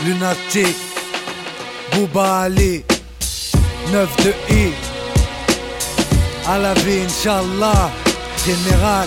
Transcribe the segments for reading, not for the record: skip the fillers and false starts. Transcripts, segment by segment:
Lunatic, Bouba Ali, 9 de I, à la vie, Inch'Allah, général.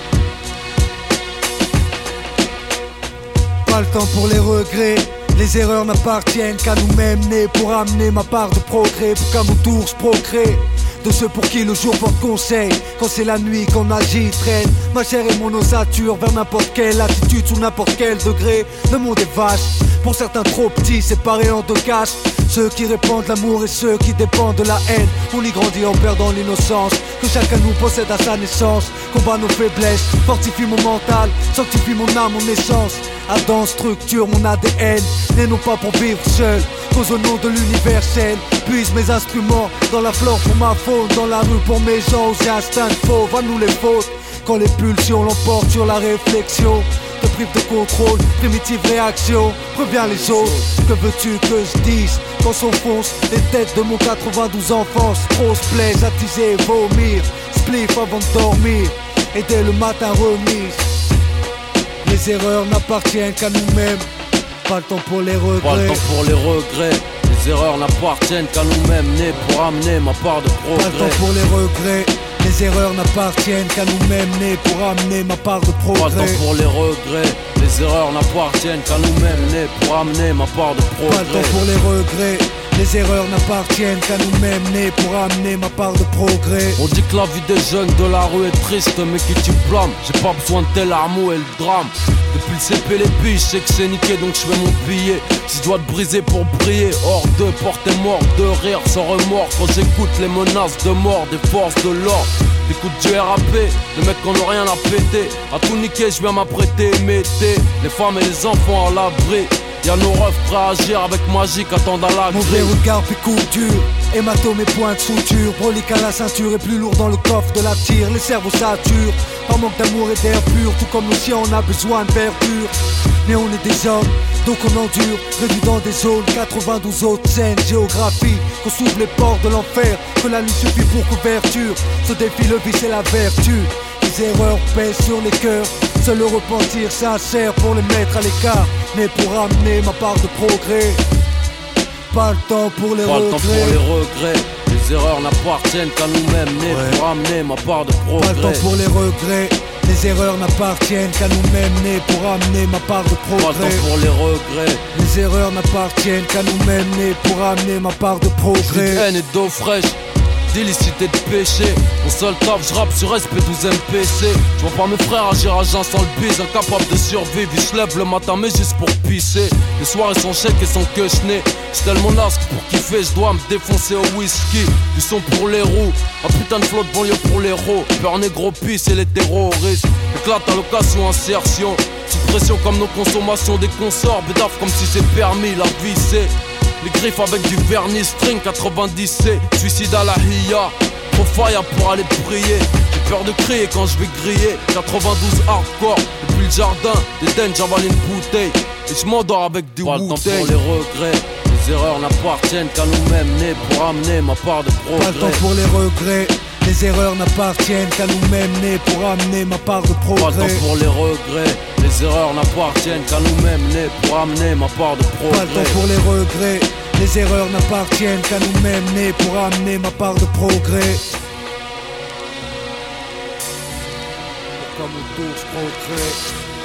Pas le temps pour les regrets, les erreurs n'appartiennent qu'à nous-mêmes, nés pour amener ma part de progrès, pour qu'à mon tour je procrée. De ceux pour qui le jour porte conseil, quand c'est la nuit qu'on agit, traîne ma chair et mon ossature vers n'importe quelle attitude, sous n'importe quel degré. Le monde est vache, pour certains trop petits, séparés en deux caches. Ceux qui répandent l'amour et ceux qui dépendent de la haine. On y grandit en perdant l'innocence que chacun nous possède à sa naissance. Combat nos faiblesses, fortifie mon mental, sanctifie mon âme, mon essence. Adam structure mon ADN, né non pas pour vivre seul, cause au nom de l'universel. Puise mes instruments dans la flore pour ma faune, dans la rue pour mes gens, aux instincts fauves, à nous les fautes. Quand les pulsions l'emportent sur la réflexion, te prive de contrôle, primitive réaction, préviens les autres. Que veux-tu que je dise quand s'enfoncent les têtes de mon 92 enfance? Trop se plaise, attiser, vomir, spliff avant de dormir, et dès le matin remise. Les erreurs n'appartiennent qu'à nous-mêmes, pas le temps pour les regrets. Pas le temps pour les regrets, les erreurs n'appartiennent qu'à nous-mêmes, nés pour amener ma part de progrès. Pas le temps pour les regrets, les erreurs n'appartiennent qu'à nous-mêmes, nés pour amener ma part de progrès. Pas le temps pour les regrets, les erreurs n'appartiennent qu'à nous-mêmes, nés pour amener ma part de progrès. Pas le temps pour les regrets, les erreurs n'appartiennent qu'à nous-mêmes, nés pour amener ma part de progrès. On dit que la vie des jeunes de la rue est triste, mais qui tu blâmes? J'ai pas besoin de tel armeau et le drame. Depuis le CP les billes, je sais que c'est niqué donc je fais mon billet. Si je dois te briser pour briller, hors de portée mort, de rire sans remords. Quand j'écoute les menaces de mort des forces de l'ordre, j'écoute du RAP, les mecs qui n'ont rien à péter. À tout niquer, je viens m'apprêter, mettez les femmes et les enfants à l'abri. Y'a nos refs prêts à agir avec magie qu'attendent à la mauvais regard puis coup dur, hématome et points de suture, brolique à la ceinture et plus lourd dans le coffre de la tire. Les cerveaux saturent, par manque d'amour et d'air pur, tout comme nos chiens on a besoin de verdure. Mais on est des hommes, donc on endure, réduits dans des zones, 92 autres scènes, géographie, qu'on s'ouvre les portes de l'enfer, que la nuit suffit pour couverture. Ce défi le vice et la vertu, les erreurs pèsent sur les cœurs, seul le repentir sincère pour les mettre à l'écart, mais pour amener ma part de progrès. Pas le temps pour les regrets. Pas le temps pour les regrets, les erreurs n'appartiennent qu'à nous-mêmes, nés pour amener ma part de progrès. Pas le temps pour les regrets, les erreurs n'appartiennent qu'à nous-mêmes, nés pour amener ma part de progrès. Pas le temps pour les regrets, les erreurs n'appartiennent qu'à nous-mêmes, nés pour amener ma part de progrès. Haine et d'eau fraîche, d'illicité de péché. Mon seul taf, j'rappe sur SP12 MPC. J'vois pas mes frères agir à jeun sans le bise, incapable de survivre. Ils se lèvent le matin mais juste pour pisser. Les soirées sont chèques et sont quechenées. J't'ai mon asque pour kiffer, j'dois me défoncer au whisky. Du son pour les roues, un putain de flot de banlieue pour l'héros. Peur négro pisse et les terroristes éclate à l'occasion, insertion. Sous pression comme nos consommations des consorts. Bédaf comme si c'est permis, la vie c'est les griffes avec du vernis string 90C, suicide à la hiya. Trop fire pour aller prier. J'ai peur de crier quand je vais griller. 92 hardcore, depuis le jardin d'Eden j'avale une bouteille et je m'endors avec du Wu-Tang. Pas le temps pour les regrets, les erreurs n'appartiennent qu'à nous-mêmes, nés pour amener ma part de progrès. Pas le temps pour les regrets, les erreurs n'appartiennent qu'à nous-mêmes, nés pour amener ma part de progrès. Pas le temps pour les regrets, les erreurs n'appartiennent qu'à nous-mêmes, nés pour amener ma part de progrès. Pas le temps pour les regrets, les erreurs n'appartiennent qu'à nous-mêmes, nés pour amener ma part de progrès. Comme on touche progrès.